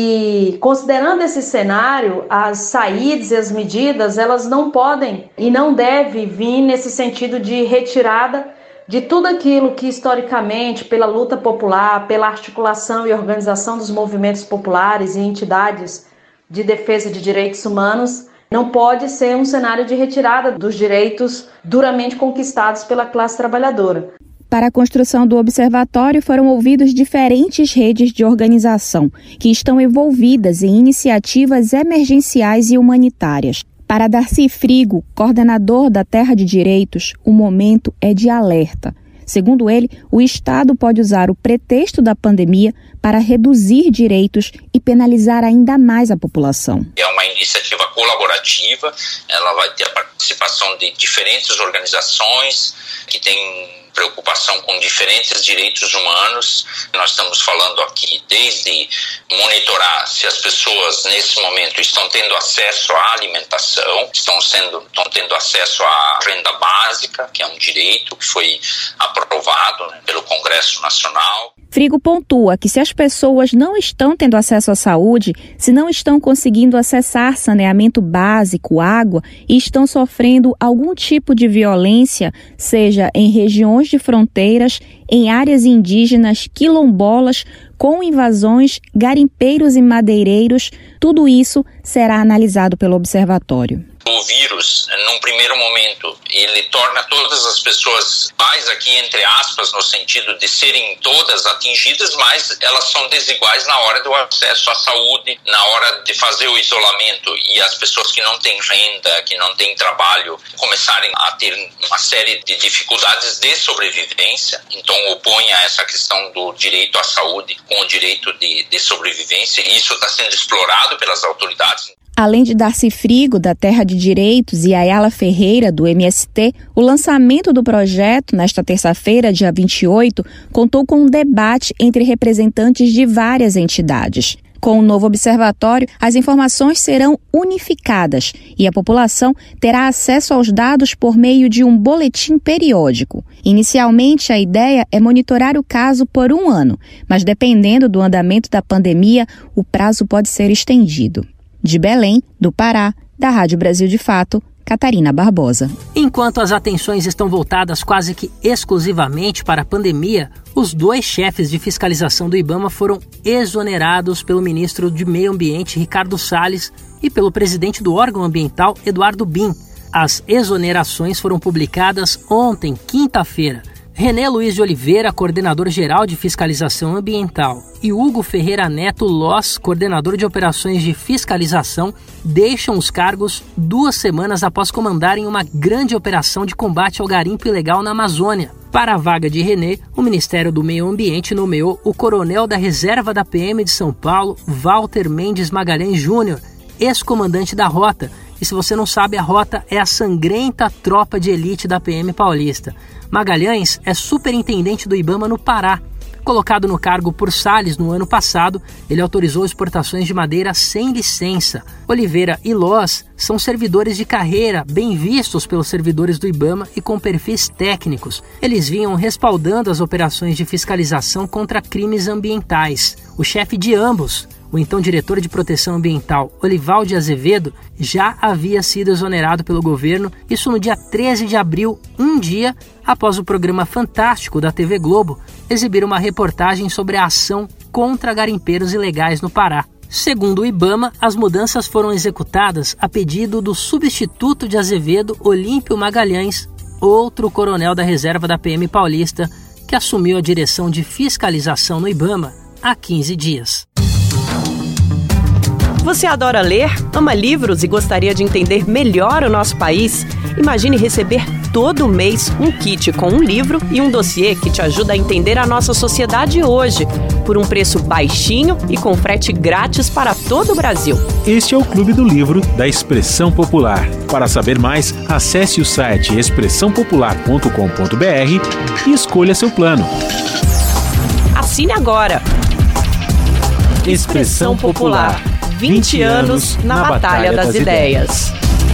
E considerando esse cenário, as saídas e as medidas, elas não podem e não devem vir nesse sentido de retirada de tudo aquilo que historicamente, pela luta popular, pela articulação e organização dos movimentos populares e entidades de defesa de direitos humanos, não pode ser um cenário de retirada dos direitos duramente conquistados pela classe trabalhadora.
Para a construção do observatório foram ouvidos diferentes redes de organização que estão envolvidas em iniciativas emergenciais e humanitárias. Para Darcy Frigo, coordenador da Terra de Direitos, o momento é de alerta. Segundo ele, o Estado pode usar o pretexto da pandemia para reduzir direitos e penalizar ainda mais a população.
É uma iniciativa colaborativa, ela vai ter a participação de diferentes organizações que têm preocupação com diferentes direitos humanos. Nós estamos falando aqui desde monitorar se as pessoas nesse momento estão tendo acesso à alimentação, estão tendo acesso à renda básica, que é um direito que foi aprovado pelo Congresso Nacional.
Frigo pontua que se as pessoas não estão tendo acesso à saúde, se não estão conseguindo acessar saneamento básico, água e estão sofrendo algum tipo de violência, seja em regiões de fronteiras, em áreas indígenas, quilombolas, com invasões, garimpeiros e madeireiros, tudo isso será analisado pelo observatório.
O vírus, num primeiro momento, ele torna todas as pessoas iguais aqui, entre aspas, no sentido de serem todas atingidas, mas elas são desiguais na hora do acesso à saúde, na hora de fazer o isolamento, e as pessoas que não têm renda, que não têm trabalho, começarem a ter uma série de dificuldades de sobrevivência. Então, opõe a essa questão do direito à saúde com o direito de sobrevivência, e isso está sendo explorado pelas autoridades.
Além de Darcy Frigo, da Terra de Direitos, e Ayala Ferreira, do MST, o lançamento do projeto, nesta terça-feira, dia 28, contou com um debate entre representantes de várias entidades. Com o novo observatório, as informações serão unificadas e a população terá acesso aos dados por meio de um boletim periódico. Inicialmente, a ideia é monitorar o caso por 1 ano, mas dependendo do andamento da pandemia, o prazo pode ser estendido. De Belém, do Pará, da Rádio Brasil de Fato, Catarina Barbosa.
Enquanto as atenções estão voltadas quase que exclusivamente para a pandemia, os 2 chefes de fiscalização do IBAMA foram exonerados pelo ministro de Meio Ambiente, Ricardo Salles, e pelo presidente do órgão ambiental, Eduardo Bin. As exonerações foram publicadas ontem, quinta-feira. René Luiz de Oliveira, coordenador-geral de fiscalização ambiental, e Hugo Ferreira Neto Loss, coordenador de operações de fiscalização, deixam os cargos 2 semanas após comandarem uma grande operação de combate ao garimpo ilegal na Amazônia. Para a vaga de René, o Ministério do Meio Ambiente nomeou o coronel da reserva da PM de São Paulo, Walter Mendes Magalhães Júnior, ex-comandante da Rota. E se você não sabe, a Rota é a sangrenta tropa de elite da PM paulista. Magalhães é superintendente do IBAMA no Pará. Colocado no cargo por Salles no ano passado, ele autorizou exportações de madeira sem licença. Oliveira e Loss são servidores de carreira, bem vistos pelos servidores do IBAMA e com perfis técnicos. Eles vinham respaldando as operações de fiscalização contra crimes ambientais. O chefe de ambos, o então diretor de proteção ambiental, Olivaldi Azevedo, já havia sido exonerado pelo governo, isso no dia 13 de abril, um dia após o programa Fantástico da TV Globo exibir uma reportagem sobre a ação contra garimpeiros ilegais no Pará. Segundo o IBAMA, as mudanças foram executadas a pedido do substituto de Azevedo, Olímpio Magalhães, outro coronel da reserva da PM paulista, que assumiu a direção de fiscalização no IBAMA há 15 dias.
Você adora ler, ama livros e gostaria de entender melhor o nosso país? Imagine receber todo mês um kit com um livro e um dossiê que te ajuda a entender a nossa sociedade hoje, por um preço baixinho e com frete grátis para todo o Brasil.
Este é o Clube do Livro da Expressão Popular. Para saber mais, acesse o site expressãopopular.com.br e escolha seu plano.
Assine agora! Expressão Popular. 20 anos na Batalha das Ideias.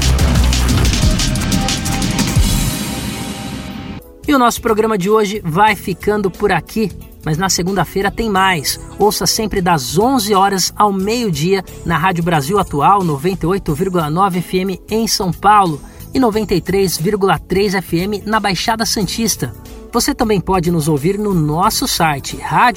E o nosso programa de hoje vai ficando por aqui, mas na segunda-feira tem mais. Ouça sempre das 11 horas ao meio-dia na Rádio Brasil Atual, 98,9 FM em São Paulo e 93,3 FM na Baixada Santista. Você também pode nos ouvir no nosso site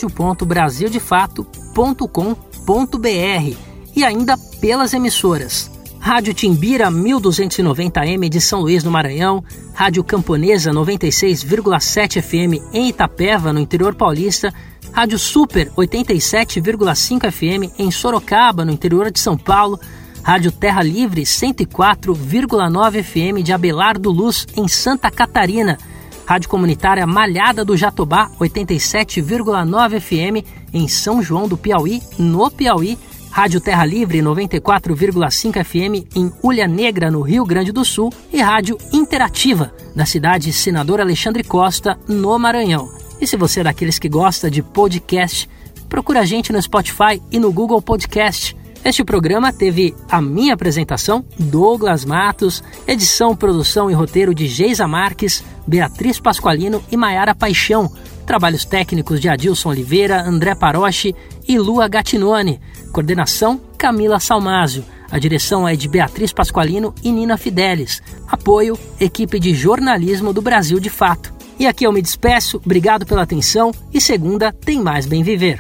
radio.brasildefato.com.br e ainda pelas emissoras Rádio Timbira 1290M de São Luís, no Maranhão, Rádio Camponesa 96,7 FM em Itapeva, no interior paulista, Rádio Super 87,5 FM em Sorocaba, no interior de São Paulo, Rádio Terra Livre 104,9 FM de Abelardo Luz, em Santa Catarina, Rádio Comunitária Malhada do Jatobá 87,9 FM em São João do Piauí, no Piauí, Rádio Terra Livre 94,5 FM em Ulha Negra, no Rio Grande do Sul, e Rádio Interativa, da cidade Senador Alexandre Costa, no Maranhão. E se você é daqueles que gosta de podcast, procura a gente no Spotify e no Google Podcast. Este programa teve a minha apresentação, Douglas Matos, edição, produção e roteiro de Geisa Marques, Beatriz Pasqualino e Maiara Paixão, trabalhos técnicos de Adilson Oliveira, André Paroche e Lua Gattinone, coordenação Camila Salmásio, a direção é de Beatriz Pasqualino e Nina Fidelis, apoio equipe de jornalismo do Brasil de Fato. E aqui eu me despeço, obrigado pela atenção e segunda tem mais Bem Viver.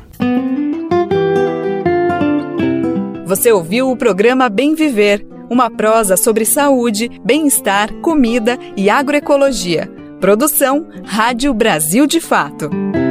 Você ouviu o programa Bem Viver, uma prosa sobre saúde, bem-estar, comida e agroecologia. Produção Rádio Brasil de Fato.